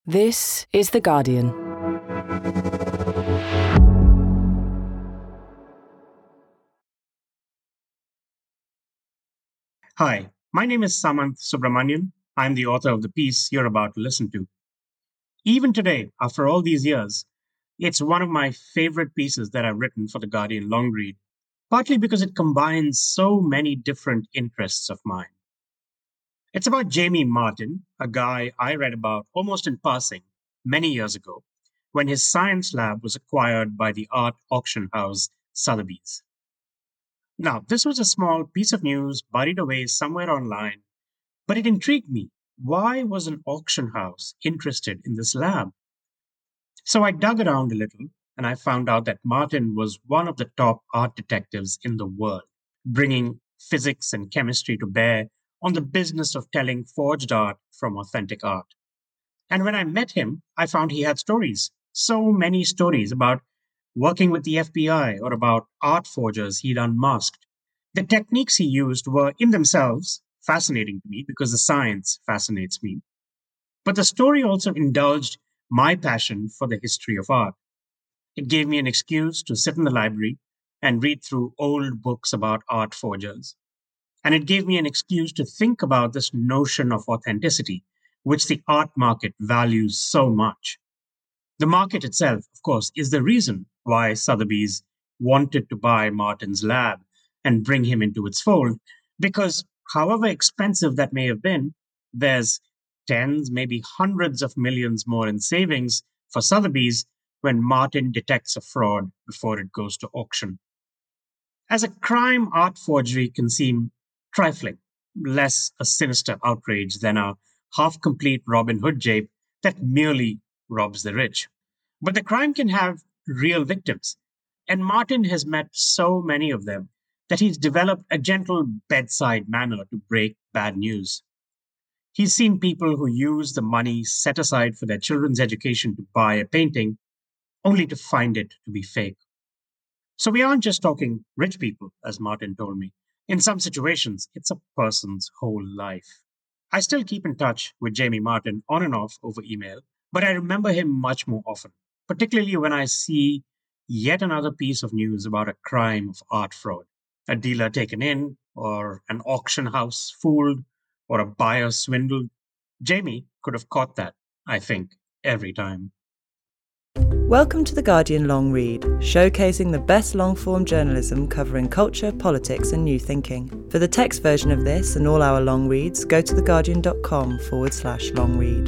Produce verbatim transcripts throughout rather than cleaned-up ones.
This is The Guardian. Hi, my name is Samanth Subramanian. I'm the author of the piece you're about to listen to. Even today, after all these years, it's one of my favorite pieces that I've written for The Guardian long read, partly because it combines so many different interests of mine. It's about Jamie Martin, a guy I read about almost in passing many years ago when his science lab was acquired by the art auction house Sotheby's. Now, this was a small piece of news buried away somewhere online, but it intrigued me. Why was an auction house interested in this lab? So I dug around a little and I found out that Martin was one of the top art detectives in the world, bringing physics and chemistry to bear on the business of telling forged art from authentic art. And when I met him, I found he had stories, so many stories about working with the F B I or about art forgers he'd unmasked. The techniques he used were in themselves fascinating to me because the science fascinates me. But the story also indulged my passion for the history of art. It gave me an excuse to sit in the library and read through old books about art forgers. And it gave me an excuse to think about this notion of authenticity, which the art market values so much. The market itself, of course, is the reason why Sotheby's wanted to buy Martin's lab and bring him into its fold, because however expensive that may have been, there's tens, maybe hundreds of millions more in savings for Sotheby's when Martin detects a fraud before it goes to auction. As a crime, art forgery can seem trifling, less a sinister outrage than a half-complete Robin Hood jape that merely robs the rich. But the crime can have real victims, and Martin has met so many of them that he's developed a gentle bedside manner to break bad news. He's seen people who use the money set aside for their children's education to buy a painting, only to find it to be fake. So we aren't just talking rich people, as Martin told me. In some situations, it's a person's whole life. I still keep in touch with Jamie Martin on and off over email, but I remember him much more often, particularly when I see yet another piece of news about a crime of art fraud, a dealer taken in, or an auction house fooled, or a buyer swindled. Jamie could have caught that, I think, every time. Welcome to The Guardian Long Read, showcasing the best long-form journalism covering culture, politics and new thinking. For the text version of this and all our long reads, go to theguardian.com forward slash long read.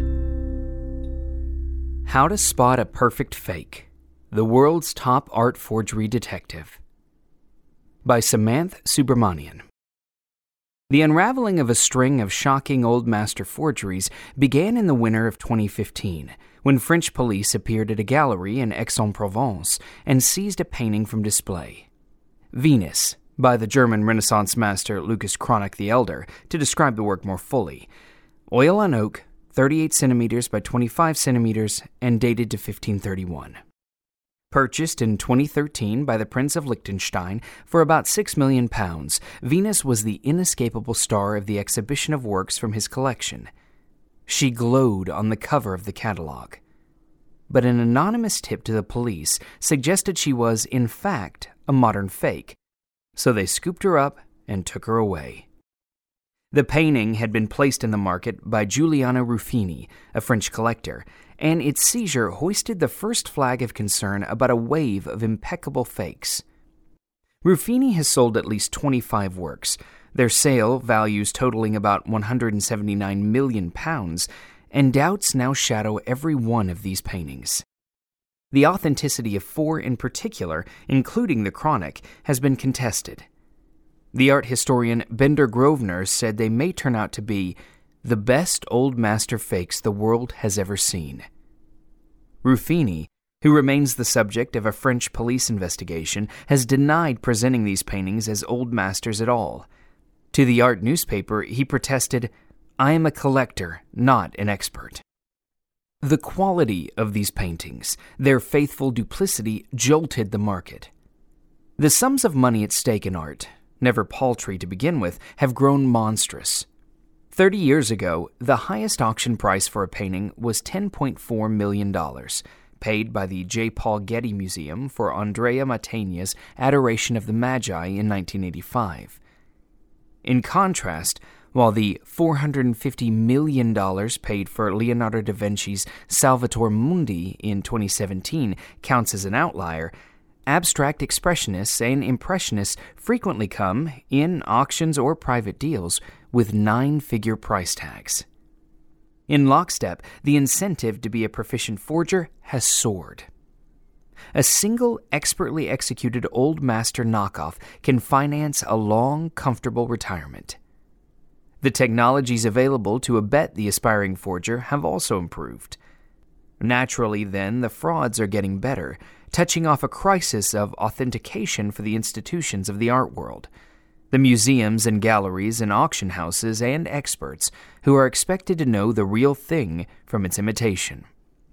How to Spot a Perfect Fake, the World's Top Art Forgery Detective, by Samanth Subramanian. The unraveling of a string of shocking old master forgeries began in the winter of twenty fifteen, when French police appeared at a gallery in Aix-en-Provence and seized a painting from display. Venus, by the German Renaissance master Lucas Cranach the Elder, to describe the work more fully. Oil on oak, thirty-eight centimeters by twenty-five centimeters, and dated to fifteen thirty-one. Purchased in twenty thirteen by the Prince of Liechtenstein for about six million pounds, Venus was the inescapable star of the exhibition of works from his collection. She glowed on the cover of the catalogue. But an anonymous tip to the police suggested she was, in fact, a modern fake, so they scooped her up and took her away. The painting had been placed in the market by Giuliano Ruffini, a French collector, and its seizure hoisted the first flag of concern about a wave of impeccable fakes. Ruffini has sold at least twenty-five works, their sale values totaling about one hundred seventy-nine million pounds, and doubts now shadow every one of these paintings. The authenticity of four in particular, including the Cranach, has been contested. The art historian Bender Grosvenor said they may turn out to be the best old master fakes the world has ever seen. Ruffini, who remains the subject of a French police investigation, has denied presenting these paintings as old masters at all. To the art newspaper, he protested, "I am a collector, not an expert." The quality of these paintings, their faithful duplicity, jolted the market. The sums of money at stake in art, never paltry to begin with, have grown monstrous. Thirty years ago, the highest auction price for a painting was ten point four million dollars, paid by the J. Paul Getty Museum for Andrea Mantegna's Adoration of the Magi in nineteen eighty-five. In contrast, while the four hundred fifty million dollars paid for Leonardo da Vinci's Salvator Mundi in twenty seventeen counts as an outlier, abstract expressionists and impressionists frequently come, in auctions or private deals, with nine-figure price tags. In lockstep, the incentive to be a proficient forger has soared. A single expertly executed old master knockoff can finance a long, comfortable retirement. The technologies available to abet the aspiring forger have also improved. Naturally, then, the frauds are getting better, touching off a crisis of authentication for the institutions of the art world, the museums and galleries and auction houses and experts who are expected to know the real thing from its imitation.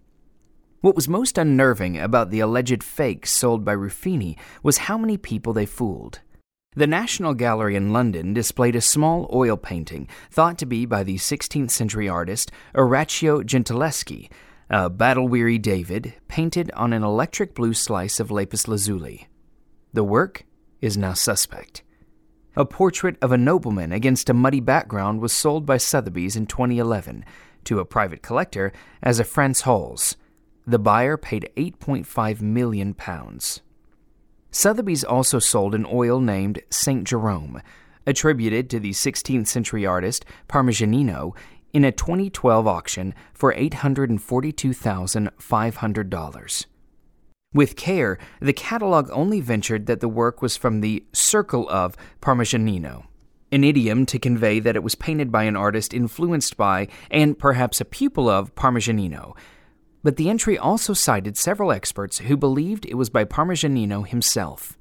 What was most unnerving about the alleged fakes sold by Ruffini was how many people they fooled. The National Gallery in London displayed a small oil painting thought to be by the sixteenth century artist Orazio Gentileschi, a battle-weary David painted on an electric blue slice of lapis lazuli. The work is now suspect. A portrait of a nobleman against a muddy background was sold by Sotheby's in twenty eleven to a private collector as a Frans Hals. The buyer paid eight point five million pounds. Sotheby's also sold an oil named Saint Jerome, attributed to the sixteenth century artist Parmigianino, in a twenty twelve auction for eight hundred forty-two thousand five hundred dollars. With care, the catalog only ventured that the work was from the circle of Parmigianino, an idiom to convey that it was painted by an artist influenced by, and perhaps a pupil of, Parmigianino. But the entry also cited several experts who believed it was by Parmigianino himself.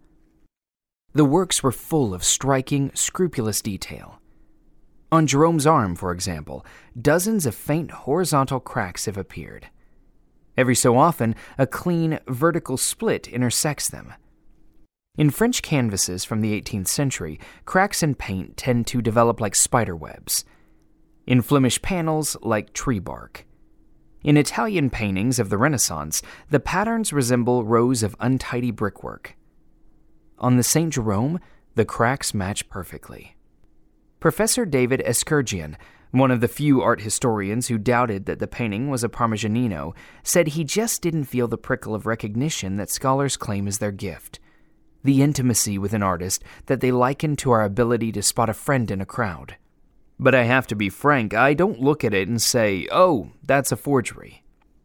The works were full of striking, scrupulous detail. On Jerome's arm, for example, dozens of faint horizontal cracks have appeared. Every so often, a clean, vertical split intersects them. In French canvases from the eighteenth century, cracks in paint tend to develop like spider webs. In Flemish panels, like tree bark. In Italian paintings of the Renaissance, the patterns resemble rows of untidy brickwork. On the Saint Jerome, the cracks match perfectly. Professor David Eskurgian, one of the few art historians who doubted that the painting was a Parmigianino, said he just didn't feel the prickle of recognition that scholars claim is their gift, the intimacy with an artist that they liken to our ability to spot a friend in a crowd. But I have to be frank, I don't look at it and say, oh, that's a forgery.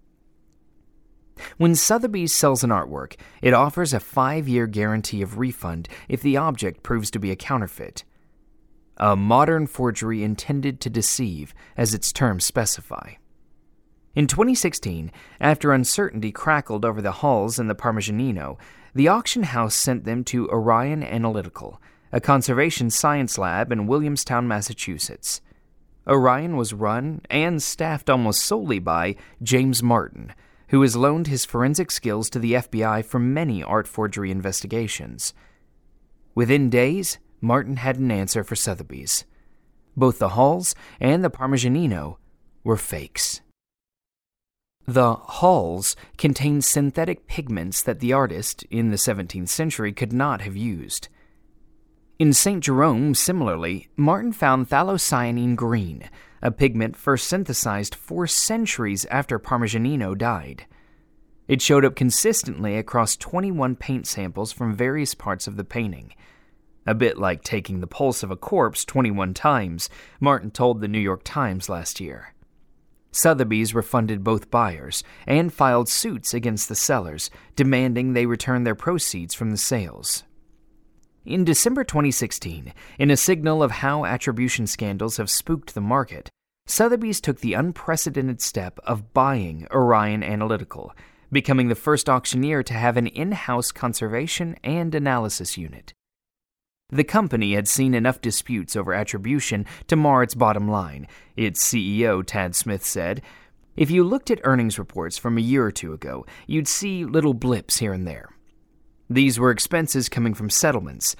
When Sotheby's sells an artwork, it offers a five-year guarantee of refund if the object proves to be a counterfeit. A modern forgery intended to deceive, as its terms specify. In twenty sixteen, after uncertainty crackled over the Hals and the Parmigianino, the auction house sent them to Orion Analytical, a conservation science lab in Williamstown, Massachusetts. Orion was run and staffed almost solely by James Martin, who has loaned his forensic skills to the F B I for many art forgery investigations. Within days, Martin had an answer for Sotheby's. Both the Hals and the Parmigianino were fakes. The Hals contained synthetic pigments that the artist, in the seventeenth century, could not have used. In Saint Jerome, similarly, Martin found phthalocyanine green, a pigment first synthesized four centuries after Parmigianino died. It showed up consistently across twenty-one paint samples from various parts of the painting. A bit like taking the pulse of a corpse twenty-one times, Martin told the New York Times last year. Sotheby's refunded both buyers and filed suits against the sellers, demanding they return their proceeds from the sales. In December twenty sixteen, in a signal of how attribution scandals have spooked the market, Sotheby's took the unprecedented step of buying Orion Analytical, becoming the first auctioneer to have an in-house conservation and analysis unit. The company had seen enough disputes over attribution to mar its bottom line, its C E O Tad Smith said. If you looked at earnings reports from a year or two ago, you'd see little blips here and there. These were expenses coming from settlements.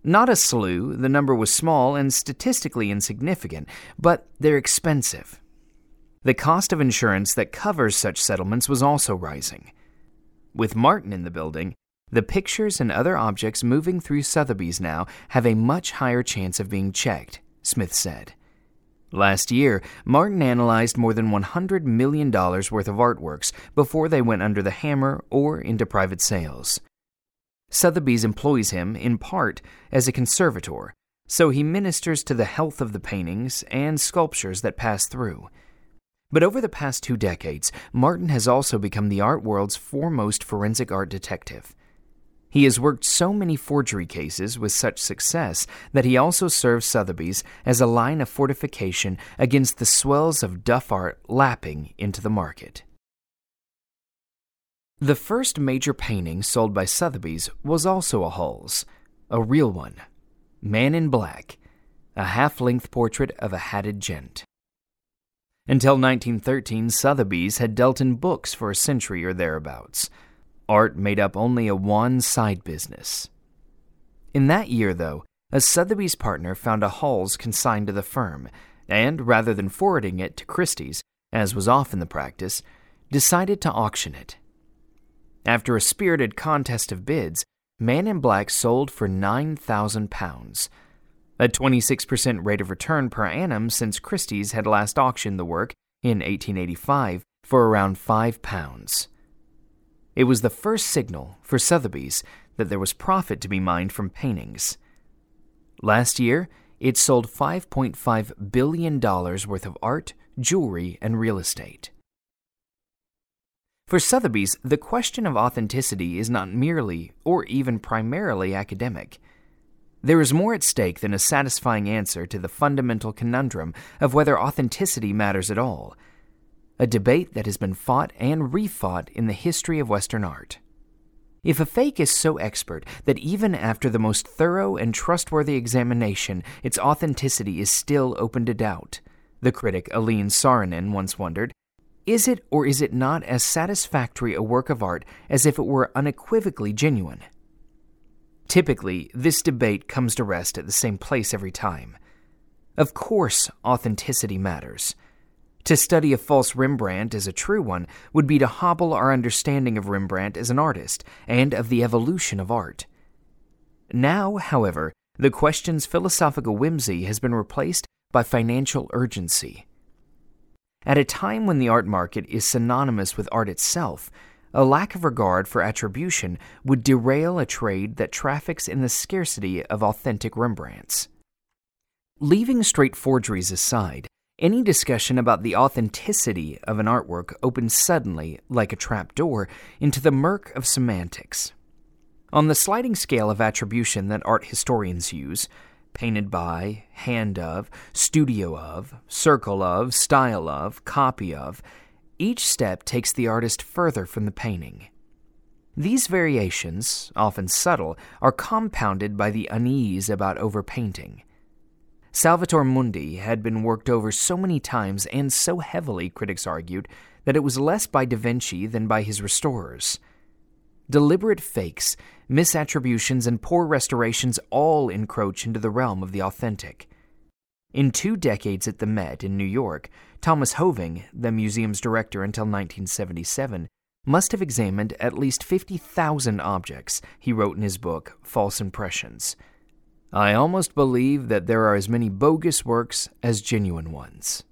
Not a slew, the number was small and statistically insignificant, but they're expensive. The cost of insurance that covers such settlements was also rising. With Martin in the building, the pictures and other objects moving through Sotheby's now have a much higher chance of being checked, Smith said. Last year, Martin analyzed more than one hundred million dollars worth of artworks before they went under the hammer or into private sales. Sotheby's employs him, in part, as a conservator, so he ministers to the health of the paintings and sculptures that pass through. But over the past two decades, Martin has also become the art world's foremost forensic art detective. He has worked so many forgery cases with such success that he also serves Sotheby's as a line of fortification against the swells of duff art lapping into the market. The first major painting sold by Sotheby's was also a Hulls, a real one, Man in Black, a half-length portrait of a hatted gent. Until nineteen thirteen, Sotheby's had dealt in books for a century or thereabouts. Art made up only a one side business. In that year, though, a Sotheby's partner found a Hulls consigned to the firm, and rather than forwarding it to Christie's, as was often the practice, decided to auction it. After a spirited contest of bids, Man in Black sold for nine thousand pounds, a twenty-six percent rate of return per annum since Christie's had last auctioned the work in eighteen eighty-five for around five pounds. It was the first signal for Sotheby's that there was profit to be mined from paintings. Last year, it sold five point five billion dollars worth of art, jewelry, and real estate. For Sotheby's, the question of authenticity is not merely, or even primarily, academic. There is more at stake than a satisfying answer to the fundamental conundrum of whether authenticity matters at all, a debate that has been fought and refought in the history of Western art. If a fake is so expert that even after the most thorough and trustworthy examination, its authenticity is still open to doubt, the critic Aline Saarinen once wondered, is it or is it not as satisfactory a work of art as if it were unequivocally genuine? Typically, this debate comes to rest at the same place every time. Of course, authenticity matters. To study a false Rembrandt as a true one would be to hobble our understanding of Rembrandt as an artist and of the evolution of art. Now, however, the question's philosophical whimsy has been replaced by financial urgency. At a time when the art market is synonymous with art itself, a lack of regard for attribution would derail a trade that traffics in the scarcity of authentic Rembrandts. Leaving straight forgeries aside, any discussion about the authenticity of an artwork opens suddenly, like a trapdoor, into the murk of semantics. On the sliding scale of attribution that art historians use, painted by, hand of, studio of, circle of, style of, copy of, each step takes the artist further from the painting. These variations, often subtle, are compounded by the unease about overpainting. Salvator Mundi had been worked over so many times and so heavily, critics argued, that it was less by Da Vinci than by his restorers. Deliberate fakes, misattributions, and poor restorations all encroach into the realm of the authentic. In two decades at the Met in New York, Thomas Hoving, the museum's director until nineteen seventy-seven, must have examined at least fifty thousand objects, he wrote in his book, False Impressions. I almost believe that there are as many bogus works as genuine ones.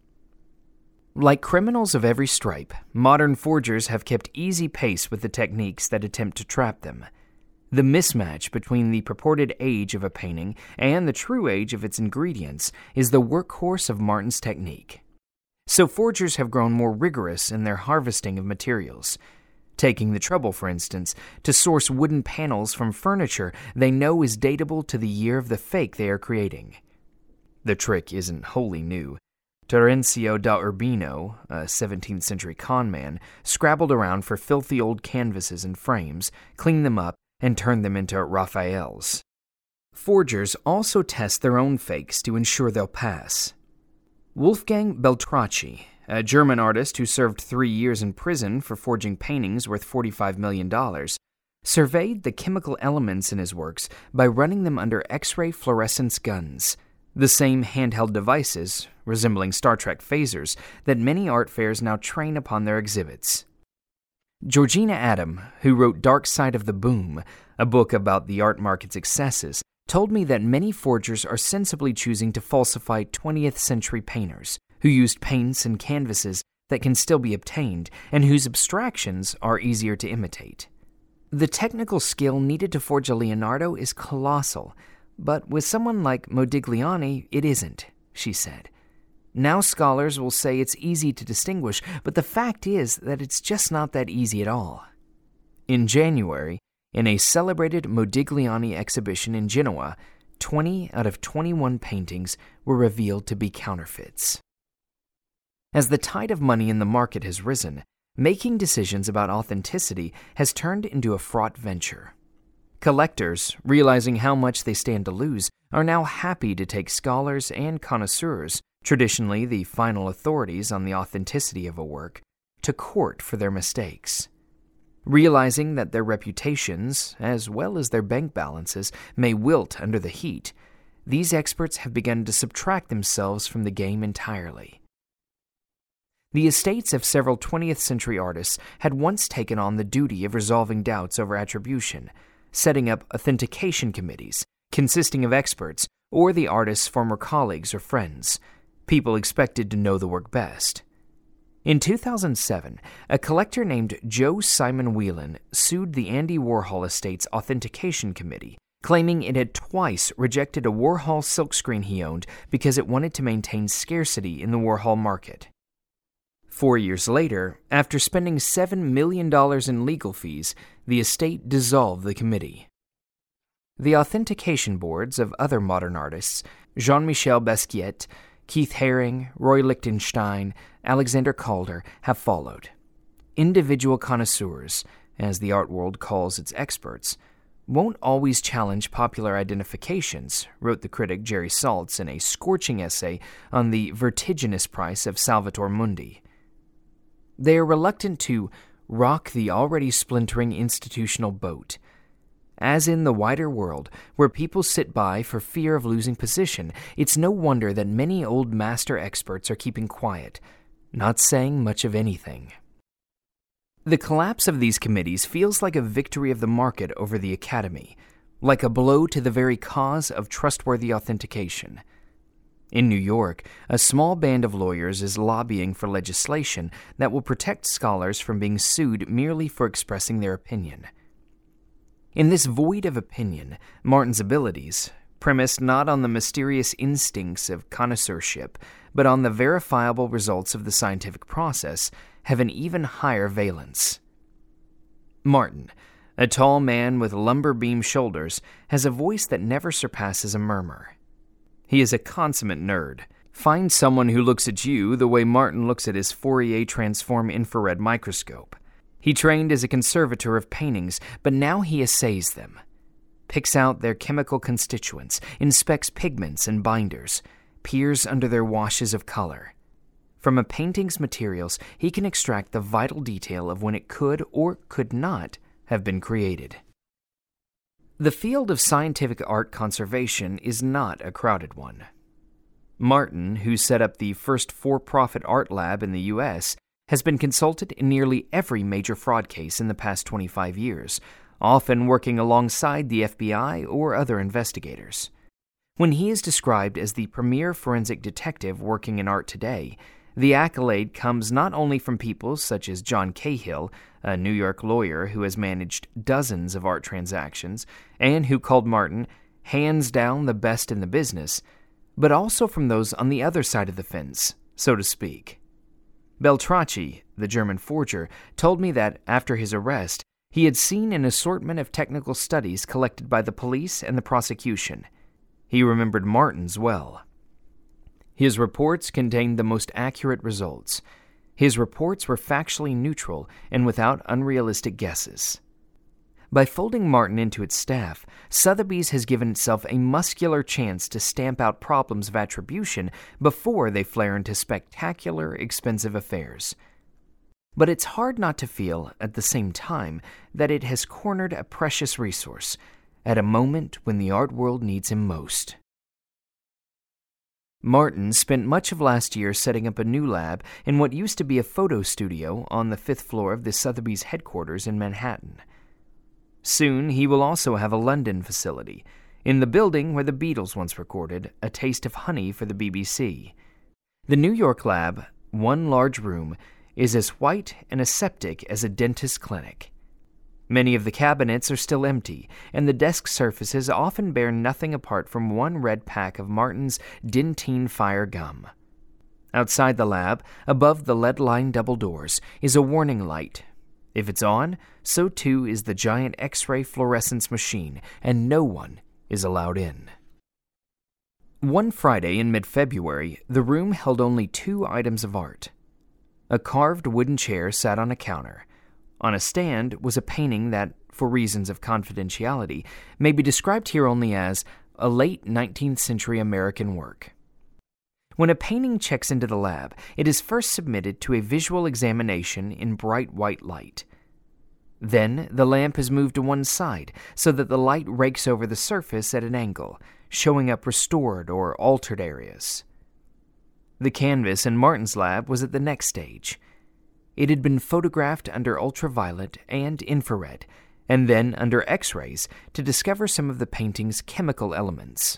Like criminals of every stripe, modern forgers have kept easy pace with the techniques that attempt to trap them. The mismatch between the purported age of a painting and the true age of its ingredients is the workhorse of Martin's technique. So forgers have grown more rigorous in their harvesting of materials, taking the trouble, for instance, to source wooden panels from furniture they know is datable to the year of the fake they are creating. The trick isn't wholly new. Terenzio da Urbino, a seventeenth century conman, scrabbled around for filthy old canvases and frames, cleaned them up, and turned them into Raphaels. Forgers also test their own fakes to ensure they'll pass. Wolfgang Beltracchi, a German artist who served three years in prison for forging paintings worth forty-five million dollars, surveyed the chemical elements in his works by running them under X-ray fluorescence guns, the same handheld devices, resembling Star Trek phasers, that many art fairs now train upon their exhibits. Georgina Adam, who wrote Dark Side of the Boom, a book about the art market's excesses, told me that many forgers are sensibly choosing to falsify twentieth century painters, who used paints and canvases that can still be obtained and whose abstractions are easier to imitate. The technical skill needed to forge a Leonardo is colossal, but with someone like Modigliani, it isn't, she said. Now scholars will say it's easy to distinguish, but the fact is that it's just not that easy at all. In January, in a celebrated Modigliani exhibition in Genoa, twenty out of twenty-one paintings were revealed to be counterfeits. As the tide of money in the market has risen, making decisions about authenticity has turned into a fraught venture. Collectors, realizing how much they stand to lose, are now happy to take scholars and connoisseurs, traditionally the final authorities on the authenticity of a work, to court for their mistakes. Realizing that their reputations, as well as their bank balances, may wilt under the heat, these experts have begun to subtract themselves from the game entirely. The estates of several twentieth century artists had once taken on the duty of resolving doubts over attribution, setting up authentication committees consisting of experts or the artist's former colleagues or friends, people expected to know the work best. In two thousand seven, a collector named Joe Simon Whelan sued the Andy Warhol Estate's Authentication Committee, claiming it had twice rejected a Warhol silkscreen he owned because it wanted to maintain scarcity in the Warhol market. Four years later, after spending seven million dollars in legal fees, the estate dissolved the committee. The authentication boards of other modern artists, Jean-Michel Basquiat, Keith Haring, Roy Lichtenstein, Alexander Calder, have followed. Individual connoisseurs, as the art world calls its experts, won't always challenge popular identifications, wrote the critic Jerry Saltz in a scorching essay on the vertiginous price of Salvator Mundi. They are reluctant to rock the already splintering institutional boat. As in the wider world, where people sit by for fear of losing position, it's no wonder that many old master experts are keeping quiet, not saying much of anything. The collapse of these committees feels like a victory of the market over the academy, like a blow to the very cause of trustworthy authentication. In New York, a small band of lawyers is lobbying for legislation that will protect scholars from being sued merely for expressing their opinion. In this void of opinion, Martin's abilities, premised not on the mysterious instincts of connoisseurship, but on the verifiable results of the scientific process, have an even higher valence. Martin, a tall man with lumber beam shoulders, has a voice that never surpasses a murmur. He is a consummate nerd. Find someone who looks at you the way Martin looks at his Fourier transform infrared microscope. He trained as a conservator of paintings, but now he assays them, picks out their chemical constituents, inspects pigments and binders, peers under their washes of color. From a painting's materials, he can extract the vital detail of when it could or could not have been created. The field of scientific art conservation is not a crowded one. Martin, who set up the first for-profit art lab in the U S, has been consulted in nearly every major fraud case in the past twenty-five years, often working alongside the F B I or other investigators. When he is described as the premier forensic detective working in art today, the accolade comes not only from people such as John Cahill, a New York lawyer who has managed dozens of art transactions and who called Martin hands down the best in the business, but also from those on the other side of the fence, so to speak. Beltracci, the German forger, told me that after his arrest, he had seen an assortment of technical studies collected by the police and the prosecution. He remembered Martin's well. His reports contained the most accurate results. His reports were factually neutral and without unrealistic guesses. By folding Martin into its staff, Sotheby's has given itself a muscular chance to stamp out problems of attribution before they flare into spectacular, expensive affairs. But it's hard not to feel, at the same time, that it has cornered a precious resource at a moment when the art world needs him most. Martin spent much of last year setting up a new lab in what used to be a photo studio on the fifth floor of the Sotheby's headquarters in Manhattan. Soon he will also have a London facility, in the building where the Beatles once recorded A Taste of Honey for the B B C. The New York lab, one large room, is as white and aseptic as a dentist's clinic. Many of the cabinets are still empty, and the desk surfaces often bear nothing apart from one red pack of Martin's Dentyne Fire gum. Outside the lab, above the lead-lined double doors, is a warning light. If it's on, so too is the giant X-ray fluorescence machine, and no one is allowed in. One Friday in mid-February, the room held only two items of art. A carved wooden chair sat on a counter. On a stand was a painting that, for reasons of confidentiality, may be described here only as a late nineteenth century American work. When a painting checks into the lab, it is first submitted to a visual examination in bright white light. Then the lamp is moved to one side so that the light rakes over the surface at an angle, showing up restored or altered areas. The canvas in Martin's lab was at the next stage. It had been photographed under ultraviolet and infrared, and then under X-rays to discover some of the painting's chemical elements.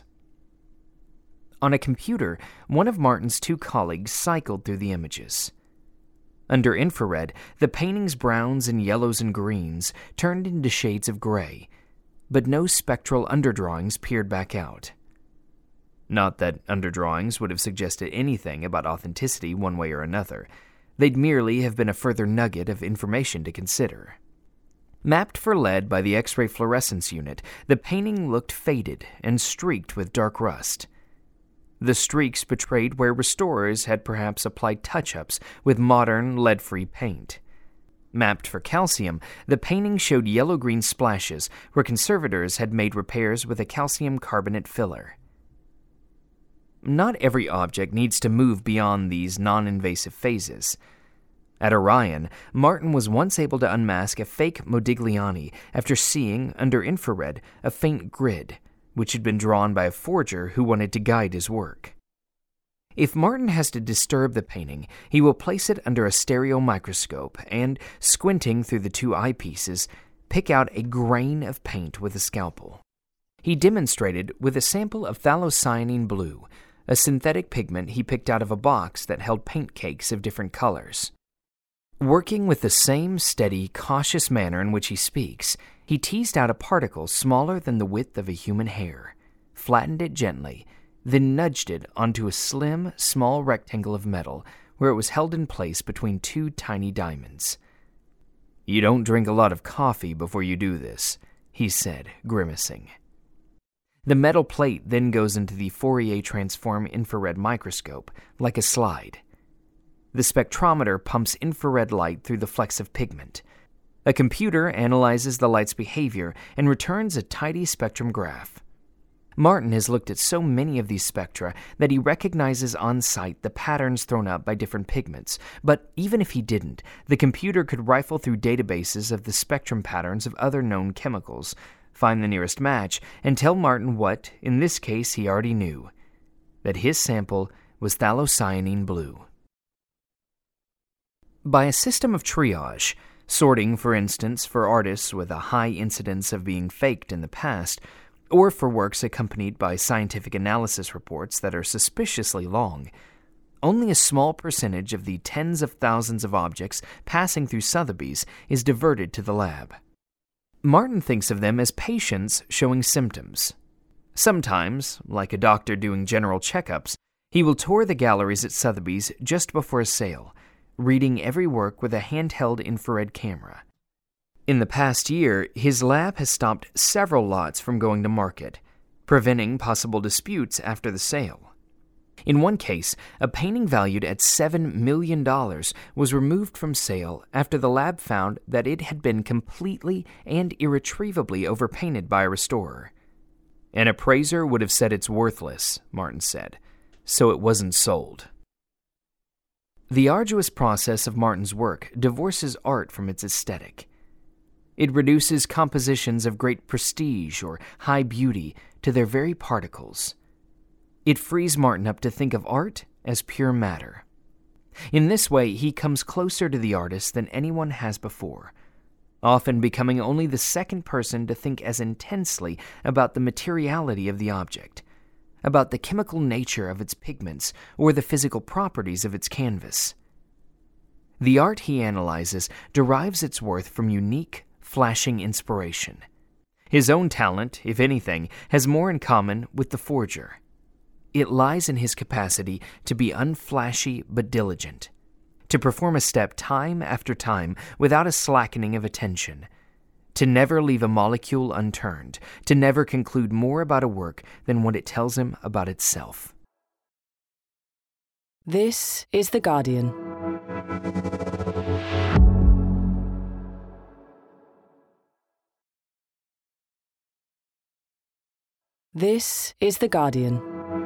On a computer, one of Martin's two colleagues cycled through the images. Under infrared, the painting's browns and yellows and greens turned into shades of gray, but no spectral underdrawings peered back out. Not that underdrawings would have suggested anything about authenticity one way or another. They'd merely have been a further nugget of information to consider. Mapped for lead by the X-ray fluorescence unit, the painting looked faded and streaked with dark rust. The streaks betrayed where restorers had perhaps applied touch-ups with modern lead-free paint. Mapped for calcium, the painting showed yellow-green splashes where conservators had made repairs with a calcium carbonate filler. Not every object needs to move beyond these non-invasive phases. At Orion, Martin was once able to unmask a fake Modigliani after seeing, under infrared, a faint grid, which had been drawn by a forger who wanted to guide his work. If Martin has to disturb the painting, he will place it under a stereo microscope and, squinting through the two eyepieces, pick out a grain of paint with a scalpel. He demonstrated with a sample of phthalocyanine blue, a synthetic pigment he picked out of a box that held paint cakes of different colors. Working with the same steady, cautious manner in which he speaks, he teased out a particle smaller than the width of a human hair, flattened it gently, then nudged it onto a slim, small rectangle of metal where it was held in place between two tiny diamonds. "You don't drink a lot of coffee before you do this," he said, grimacing. The metal plate then goes into the Fourier transform infrared microscope, like a slide. The spectrometer pumps infrared light through the flecks of pigment. A computer analyzes the light's behavior and returns a tidy spectrum graph. Martin has looked at so many of these spectra that he recognizes on sight the patterns thrown up by different pigments, but even if he didn't, the computer could rifle through databases of the spectrum patterns of other known chemicals, find the nearest match, and tell Martin what, in this case, he already knew, that his sample was phthalocyanine blue. By a system of triage, sorting, for instance, for artists with a high incidence of being faked in the past, or for works accompanied by scientific analysis reports that are suspiciously long, only a small percentage of the tens of thousands of objects passing through Sotheby's is diverted to the lab. Martin thinks of them as patients showing symptoms. Sometimes, like a doctor doing general checkups, he will tour the galleries at Sotheby's just before a sale, reading every work with a handheld infrared camera. In the past year, his lab has stopped several lots from going to market, preventing possible disputes after the sale. In one case, a painting valued at seven million dollars was removed from sale after the lab found that it had been completely and irretrievably overpainted by a restorer. An appraiser would have said it's worthless, Martin said, so it wasn't sold. The arduous process of Martin's work divorces art from its aesthetic. It reduces compositions of great prestige or high beauty to their very particles. It frees Martin up to think of art as pure matter. In this way, he comes closer to the artist than anyone has before, often becoming only the second person to think as intensely about the materiality of the object, about the chemical nature of its pigments or the physical properties of its canvas. The art he analyzes derives its worth from unique, flashing inspiration. His own talent, if anything, has more in common with the forger. It lies in his capacity to be unflashy but diligent, to perform a step time after time without a slackening of attention, to never leave a molecule unturned, to never conclude more about a work than what it tells him about itself. This is The Guardian. This is The Guardian.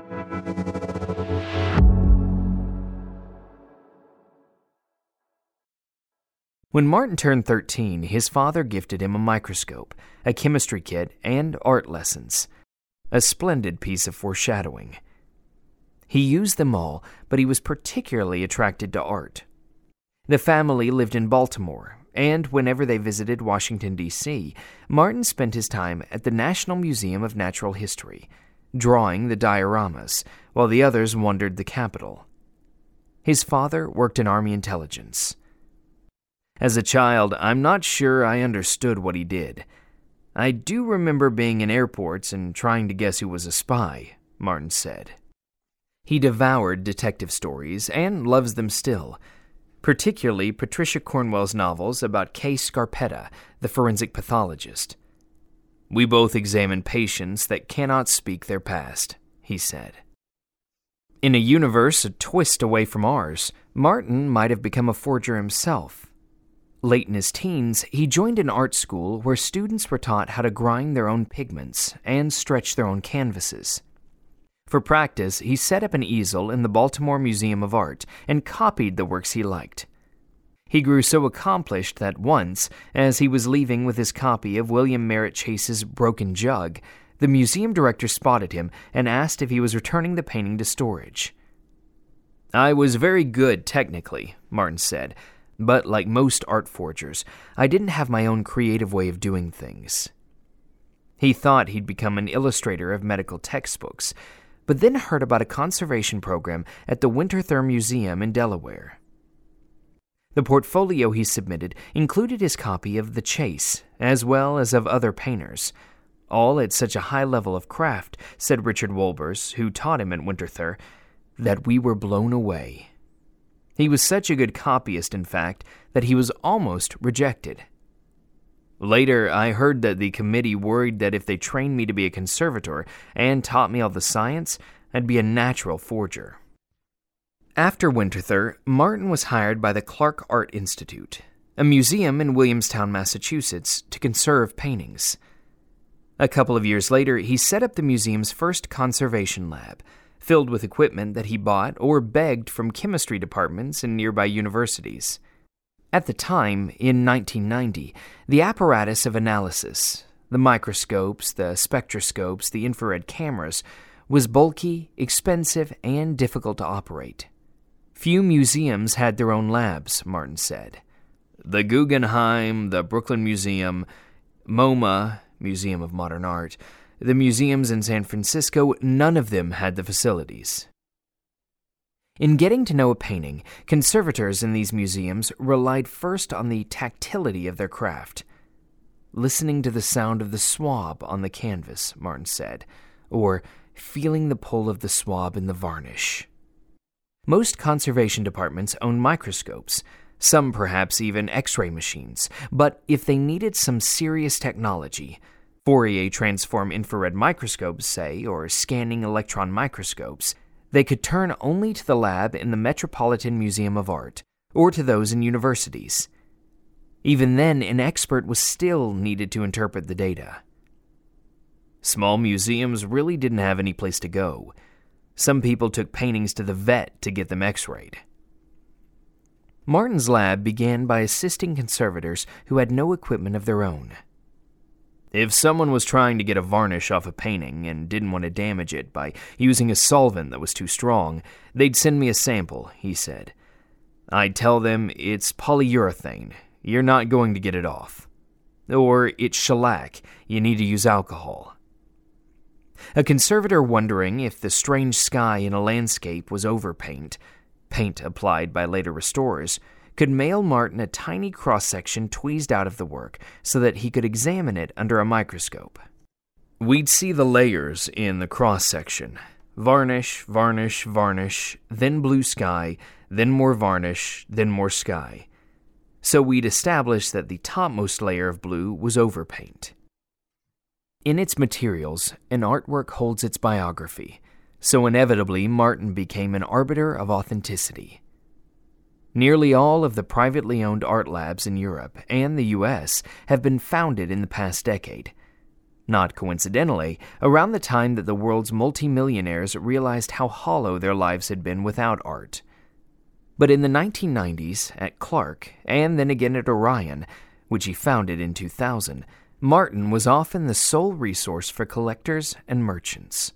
When Martin turned thirteen, his father gifted him a microscope, a chemistry kit, and art lessons. A splendid piece of foreshadowing. He used them all, but he was particularly attracted to art. The family lived in Baltimore, and whenever they visited Washington, D C, Martin spent his time at the National Museum of Natural History, drawing the dioramas, while the others wandered the Capitol. His father worked in Army intelligence. As a child, I'm not sure I understood what he did. I do remember being in airports and trying to guess who was a spy, Martin said. He devoured detective stories and loves them still, particularly Patricia Cornwell's novels about Kay Scarpetta, the forensic pathologist. We both examine patients that cannot speak their past, he said. In a universe a twist away from ours, Martin might have become a forger himself. Late in his teens, he joined an art school where students were taught how to grind their own pigments and stretch their own canvases. For practice, he set up an easel in the Baltimore Museum of Art and copied the works he liked. He grew so accomplished that once, as he was leaving with his copy of William Merritt Chase's Broken Jug, the museum director spotted him and asked if he was returning the painting to storage. I was very good technically, Martin said, but like most art forgers, I didn't have my own creative way of doing things. He thought he'd become an illustrator of medical textbooks, but then heard about a conservation program at the Winterthur Museum in Delaware. The portfolio he submitted included his copy of The Chase, as well as of other painters, all at such a high level of craft, said Richard Wolbers, who taught him at Winterthur, that we were blown away. He was such a good copyist, in fact, that he was almost rejected. Later, I heard that the committee worried that if they trained me to be a conservator and taught me all the science, I'd be a natural forger. After Winterthur, Martin was hired by the Clark Art Institute, a museum in Williamstown, Massachusetts, to conserve paintings. A couple of years later, he set up the museum's first conservation lab, filled with equipment that he bought or begged from chemistry departments in nearby universities. At the time, in nineteen ninety, the apparatus of analysis, the microscopes, the spectroscopes, the infrared cameras, was bulky, expensive, and difficult to operate. Few museums had their own labs, Martin said. The Guggenheim, the Brooklyn Museum, MoMA, Museum of Modern Art, the museums in San Francisco, none of them had the facilities. In getting to know a painting, conservators in these museums relied first on the tactility of their craft. Listening to the sound of the swab on the canvas, Martin said, or feeling the pull of the swab in the varnish. Most conservation departments own microscopes, some perhaps even X-ray machines, but if they needed some serious technology, Fourier transform infrared microscopes, say, or scanning electron microscopes, they could turn only to the lab in the Metropolitan Museum of Art, or to those in universities. Even then, an expert was still needed to interpret the data. Small museums really didn't have any place to go. Some people took paintings to the vet to get them x-rayed. Martin's lab began by assisting conservators who had no equipment of their own. If someone was trying to get a varnish off a painting and didn't want to damage it by using a solvent that was too strong, they'd send me a sample, he said. I'd tell them it's polyurethane, you're not going to get it off. Or it's shellac, you need to use alcohol. A conservator wondering if the strange sky in a landscape was overpaint, paint applied by later restorers, could mail Martin a tiny cross-section tweezed out of the work so that he could examine it under a microscope. We'd see the layers in the cross-section. Varnish, varnish, varnish, then blue sky, then more varnish, then more sky. So we'd establish that the topmost layer of blue was overpaint. In its materials, an artwork holds its biography, so inevitably Martin became an arbiter of authenticity. Nearly all of the privately owned art labs in Europe and the U S have been founded in the past decade. Not coincidentally, around the time that the world's multimillionaires realized how hollow their lives had been without art. But in the nineteen nineties, at Clark, and then again at Orion, which he founded in two thousand, Martin was often the sole resource for collectors and merchants.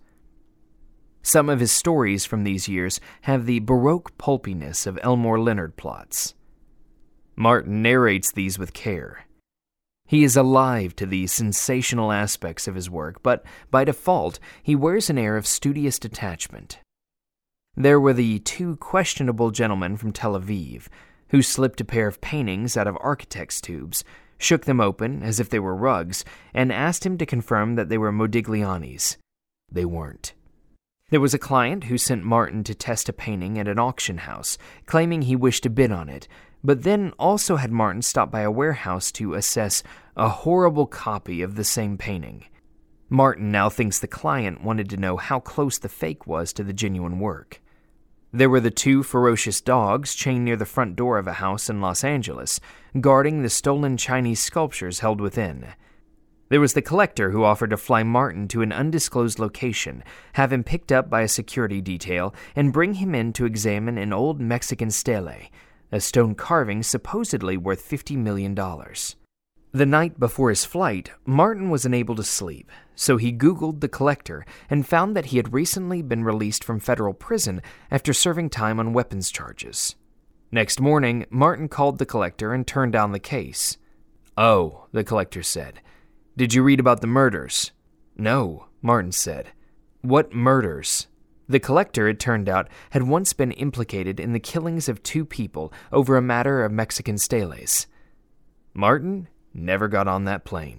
Some of his stories from these years have the Baroque pulpiness of Elmore Leonard plots. Martin narrates these with care. He is alive to the sensational aspects of his work, but by default, he wears an air of studious detachment. There were the two questionable gentlemen from Tel Aviv, who slipped a pair of paintings out of architect's tubes, shook them open as if they were rugs, and asked him to confirm that they were Modigliani's. They weren't. There was a client who sent Martin to test a painting at an auction house, claiming he wished to bid on it, but then also had Martin stop by a warehouse to assess a horrible copy of the same painting. Martin now thinks the client wanted to know how close the fake was to the genuine work. There were the two ferocious dogs chained near the front door of a house in Los Angeles, guarding the stolen Chinese sculptures held within. There was the collector who offered to fly Martin to an undisclosed location, have him picked up by a security detail, and bring him in to examine an old Mexican stele, a stone carving supposedly worth fifty million dollars. The night before his flight, Martin was unable to sleep, so he Googled the collector and found that he had recently been released from federal prison after serving time on weapons charges. Next morning, Martin called the collector and turned down the case. "Oh," the collector said. "Did you read about the murders?" "No," Martin said. "What murders?" The collector, it turned out, had once been implicated in the killings of two people over a matter of Mexican steles. Martin never got on that plane.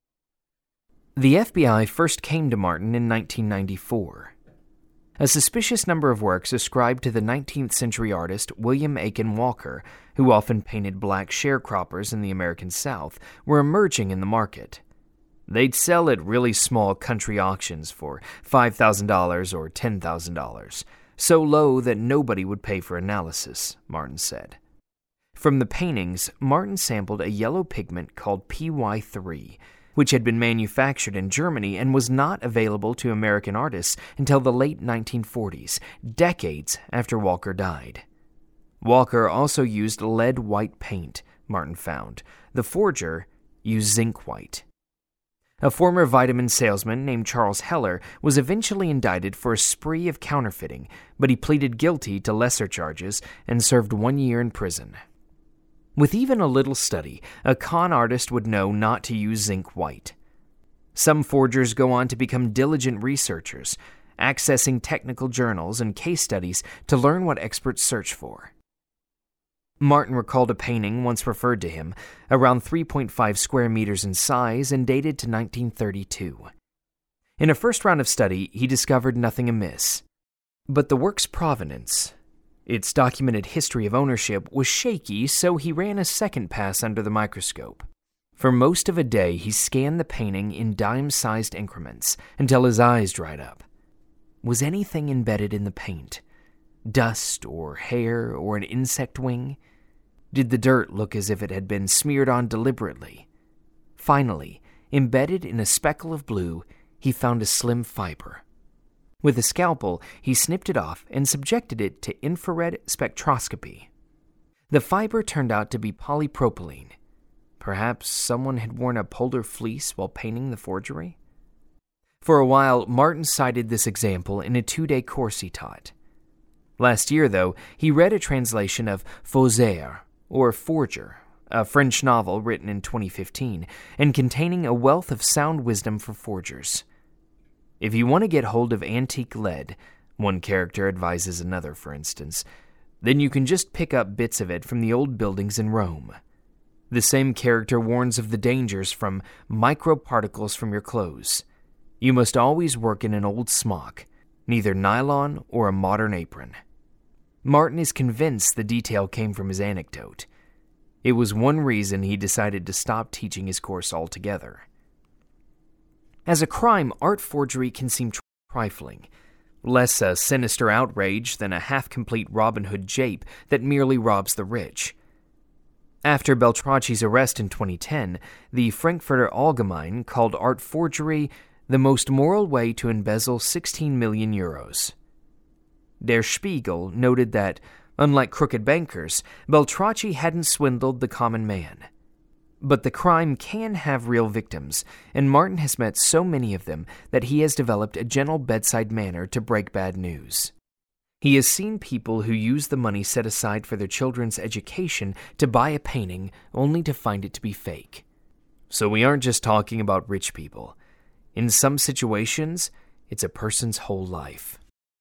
The F B I first came to Martin in nineteen ninety-four. A suspicious number of works ascribed to the nineteenth century artist William Aiken Walker, who often painted black sharecroppers in the American South, were emerging in the market. They'd sell at really small country auctions for five thousand dollars or ten thousand dollars, so low that nobody would pay for analysis, Martin said. From the paintings, Martin sampled a yellow pigment called P Y three, which had been manufactured in Germany and was not available to American artists until the late nineteen forties, decades after Walker died. Walker also used lead-white paint, Martin found. The forger used zinc white. A former vitamin salesman named Charles Heller was eventually indicted for a spree of counterfeiting, but he pleaded guilty to lesser charges and served one year in prison. With even a little study, a con artist would know not to use zinc white. Some forgers go on to become diligent researchers, accessing technical journals and case studies to learn what experts search for. Martin recalled a painting once referred to him, around three point five square meters in size and dated to nineteen thirty-two. In a first round of study, he discovered nothing amiss. But the work's provenance, its documented history of ownership, was shaky, so he ran a second pass under the microscope. For most of a day, he scanned the painting in dime-sized increments until his eyes dried up. Was anything embedded in the paint? Dust or hair or an insect wing? Did the dirt look as if it had been smeared on deliberately? Finally, embedded in a speckle of blue, he found a slim fiber. With a scalpel, he snipped it off and subjected it to infrared spectroscopy. The fiber turned out to be polypropylene. Perhaps someone had worn a polar fleece while painting the forgery? For a while, Martin cited this example in a two-day course he taught. Last year, though, he read a translation of Faussaire, or Forger, a French novel written in twenty fifteen and containing a wealth of sound wisdom for forgers. If you want to get hold of antique lead, one character advises another, for instance, then you can just pick up bits of it from the old buildings in Rome. The same character warns of the dangers from microparticles from your clothes. You must always work in an old smock, neither nylon or a modern apron. Martin is convinced the detail came from his anecdote. It was one reason he decided to stop teaching his course altogether. As a crime, art forgery can seem trifling, less a sinister outrage than a half-complete Robin Hood jape that merely robs the rich. After Beltracci's arrest in twenty ten, the Frankfurter Allgemeine called art forgery the most moral way to embezzle sixteen million euros. Der Spiegel noted that, unlike crooked bankers, Beltracci hadn't swindled the common man. But the crime can have real victims, and Martin has met so many of them that he has developed a gentle bedside manner to break bad news. He has seen people who use the money set aside for their children's education to buy a painting only to find it to be fake. So we aren't just talking about rich people. In some situations, it's a person's whole life.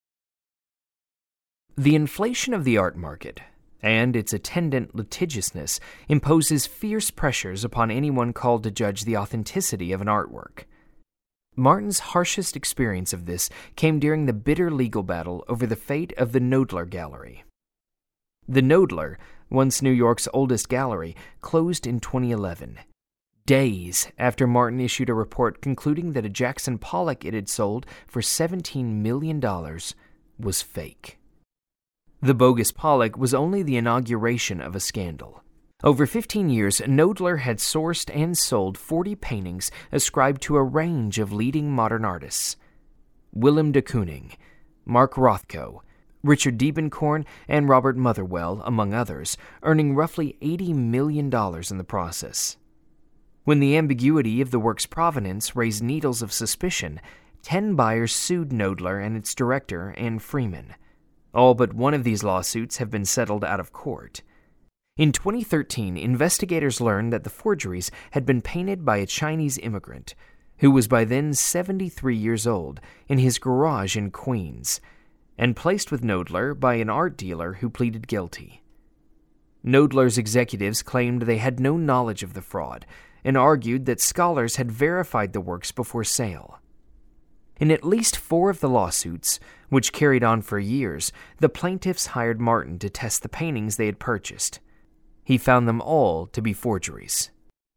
The inflation of the art market and its attendant litigiousness imposes fierce pressures upon anyone called to judge the authenticity of an artwork. Martin's harshest experience of this came during the bitter legal battle over the fate of the Knoedler Gallery. The Knoedler, once New York's oldest gallery, closed in twenty eleven, days after Martin issued a report concluding that a Jackson Pollock it had sold for seventeen million dollars was fake. The bogus Pollock was only the inauguration of a scandal. Over fifteen years, Knoedler had sourced and sold forty paintings ascribed to a range of leading modern artists: Willem de Kooning, Mark Rothko, Richard Diebenkorn, and Robert Motherwell, among others, earning roughly eighty million dollars in the process. When the ambiguity of the work's provenance raised needles of suspicion, ten buyers sued Knoedler and its director, Anne Freeman. All but one of these lawsuits have been settled out of court. In twenty thirteen, investigators learned that the forgeries had been painted by a Chinese immigrant, who was by then seventy-three years old, in his garage in Queens, and placed with Knoedler by an art dealer who pleaded guilty. Knoedler's executives claimed they had no knowledge of the fraud, and argued that scholars had verified the works before sale. In at least four of the lawsuits, which carried on for years, the plaintiffs hired Martin to test the paintings they had purchased. He found them all to be forgeries.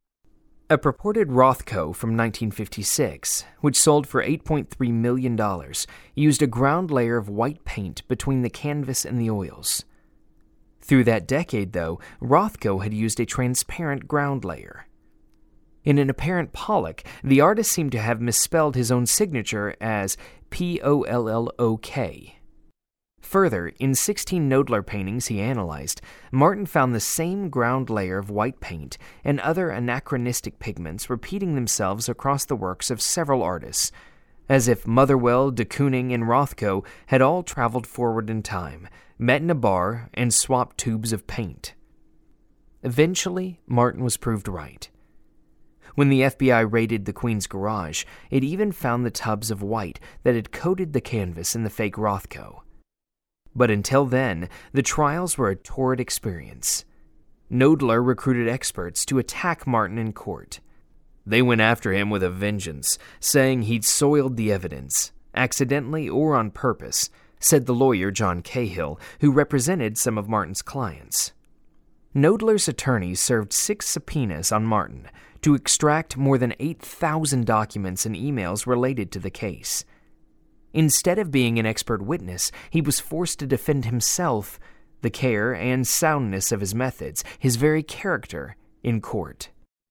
A purported Rothko from nineteen fifty-six, which sold for eight point three million dollars, used a ground layer of white paint between the canvas and the oils. Through that decade, though, Rothko had used a transparent ground layer. In an apparent Pollock, the artist seemed to have misspelled his own signature as P O L L O K. Further, in sixteen Knoedler paintings he analyzed, Martin found the same ground layer of white paint and other anachronistic pigments repeating themselves across the works of several artists, as if Motherwell, de Kooning, and Rothko had all traveled forward in time, met in a bar, and swapped tubes of paint. Eventually, Martin was proved right. When the F B I raided the Queen's garage, it even found the tubs of white that had coated the canvas in the fake Rothko. But until then, the trials were a torrid experience. Knoedler recruited experts to attack Martin in court. They went after him with a vengeance, saying he'd soiled the evidence, accidentally or on purpose, said the lawyer John Cahill, who represented some of Martin's clients. Knoedler's attorneys served six subpoenas on Martin to extract more than eight thousand documents and emails related to the case. Instead of being an expert witness, he was forced to defend himself, the care and soundness of his methods, his very character, in court.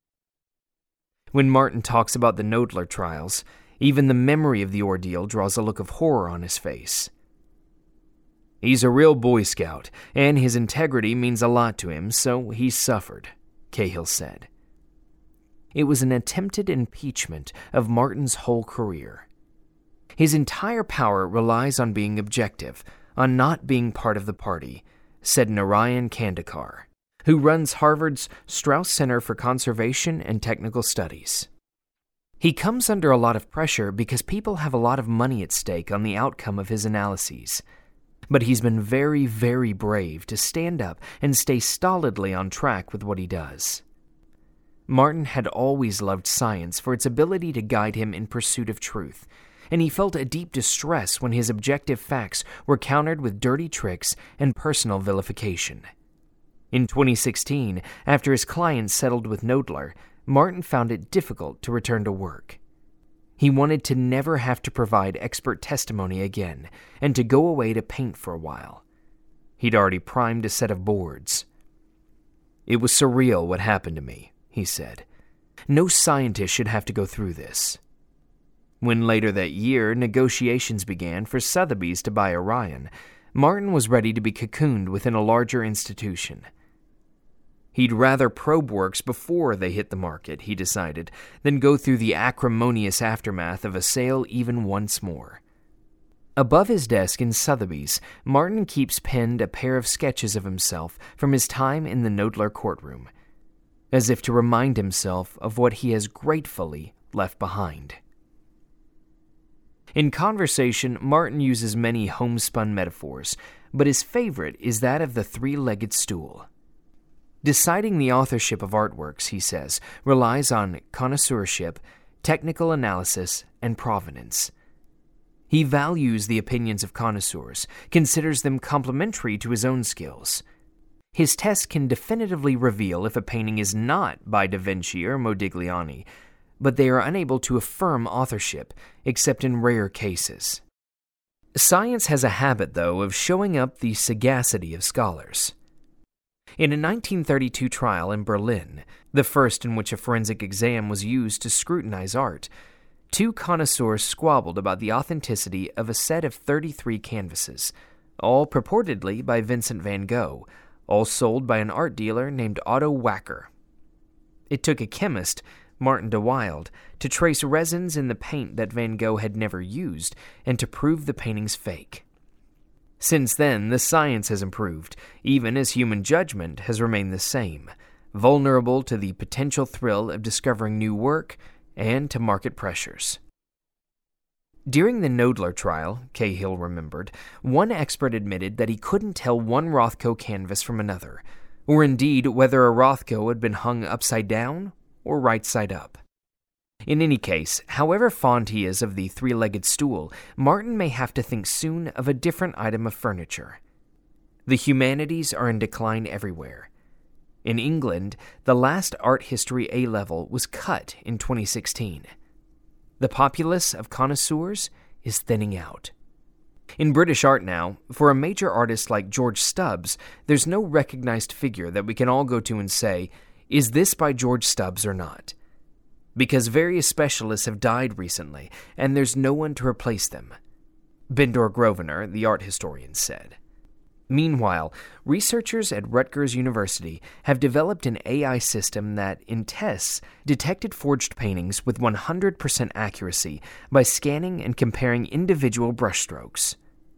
When Martin talks about the Knoedler trials, even the memory of the ordeal draws a look of horror on his face. He's a real Boy Scout, and his integrity means a lot to him, so he's suffered, Cahill said. It was an attempted impeachment of Martin's whole career. His entire power relies on being objective, on not being part of the party, said Narayan Kandekar, who runs Harvard's Strauss Center for Conservation and Technical Studies. He comes under a lot of pressure because people have a lot of money at stake on the outcome of his analyses. But he's been very, very brave to stand up and stay stolidly on track with what he does. Martin had always loved science for its ability to guide him in pursuit of truth, and he felt a deep distress when his objective facts were countered with dirty tricks and personal vilification. In twenty sixteen, after his clients settled with Knoedler, Martin found it difficult to return to work. He wanted to never have to provide expert testimony again, and to go away to paint for a while. He'd already primed a set of boards. "It was surreal what happened to me," he said. "No scientist should have to go through this." When later that year negotiations began for Sotheby's to buy Orion, Martin was ready to be cocooned within a larger institution. He'd rather probe works before they hit the market, he decided, than go through the acrimonious aftermath of a sale even once more. Above his desk in Sotheby's, Martin keeps pinned a pair of sketches of himself from his time in the Knoedler courtroom, as if to remind himself of what he has gratefully left behind. In conversation, Martin uses many homespun metaphors, but his favorite is that of the three-legged stool. Deciding the authorship of artworks, he says, relies on connoisseurship, technical analysis, and provenance. He values the opinions of connoisseurs, considers them complementary to his own skills. His test can definitively reveal if a painting is not by Da Vinci or Modigliani, but they are unable to affirm authorship, except in rare cases. Science has a habit, though, of showing up the sagacity of scholars. In a nineteen thirty-two trial in Berlin, the first in which a forensic exam was used to scrutinize art, two connoisseurs squabbled about the authenticity of a set of thirty-three canvases, all purportedly by Vincent van Gogh, all sold by an art dealer named Otto Wacker. It took a chemist, Martin de Wilde, to trace resins in the paint that Van Gogh had never used and to prove the painting's fake. Since then, the science has improved, even as human judgment has remained the same, vulnerable to the potential thrill of discovering new work and to market pressures. During the Knoedler trial, Cahill remembered, one expert admitted that he couldn't tell one Rothko canvas from another, or indeed whether a Rothko had been hung upside down or right side up. In any case, however fond he is of the three-legged stool, Martin may have to think soon of a different item of furniture. The humanities are in decline everywhere. In England, the last art history A-level was cut in twenty sixteen. The populace of connoisseurs is thinning out. In British art now, for a major artist like George Stubbs, there's no recognized figure that we can all go to and say, "Is this by George Stubbs or not?" Because various specialists have died recently, and there's no one to replace them, Bindor Grosvenor, the art historian, said. Meanwhile, researchers at Rutgers University have developed an A I system that, in tests, detected forged paintings with one hundred percent accuracy by scanning and comparing individual brushstrokes.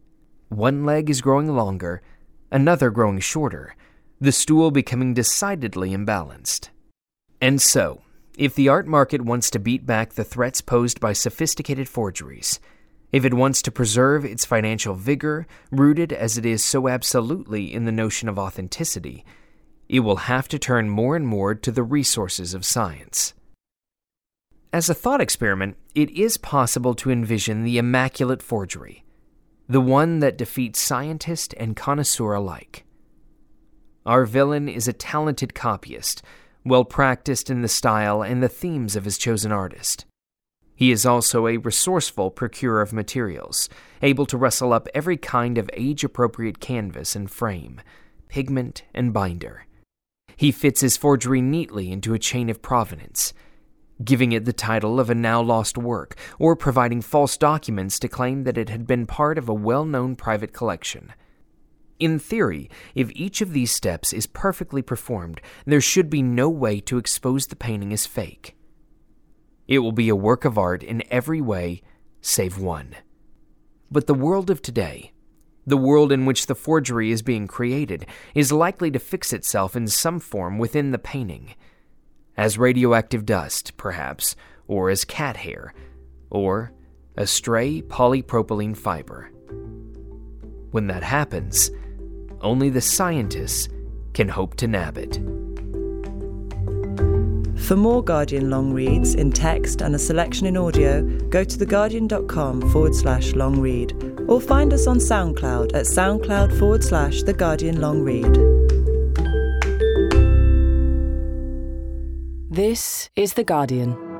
One leg is growing longer, another growing shorter, the stool becoming decidedly imbalanced. And so, if the art market wants to beat back the threats posed by sophisticated forgeries, if it wants to preserve its financial vigor, rooted as it is so absolutely in the notion of authenticity, it will have to turn more and more to the resources of science. As a thought experiment, it is possible to envision the immaculate forgery, the one that defeats scientist and connoisseur alike. Our villain is a talented copyist, well practiced in the style and the themes of his chosen artist. He is also a resourceful procurer of materials, able to rustle up every kind of age-appropriate canvas and frame, pigment and binder. He fits his forgery neatly into a chain of provenance, giving it the title of a now-lost work, or providing false documents to claim that it had been part of a well-known private collection. In theory, if each of these steps is perfectly performed, there should be no way to expose the painting as fake. It will be a work of art in every way, save one. But the world of today, the world in which the forgery is being created, is likely to fix itself in some form within the painting. As radioactive dust, perhaps, or as cat hair, or a stray polypropylene fiber. When that happens, only the scientists can hope to nab it. For more Guardian long reads in text and a selection in audio, go to theguardian.com forward slash long read, or find us on SoundCloud at soundcloud forward slash The Guardian Long Read. This is The Guardian.